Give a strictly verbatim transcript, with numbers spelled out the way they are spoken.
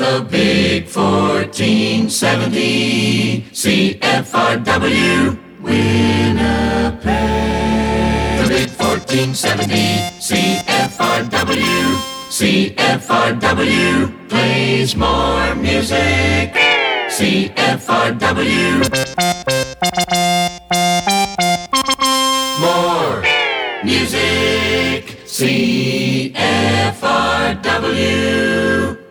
The big fourteen seventy C F R W Winnipeg. The big fourteen seventy C F R W. C F R W plays more music. C F R W. More music. C F R W.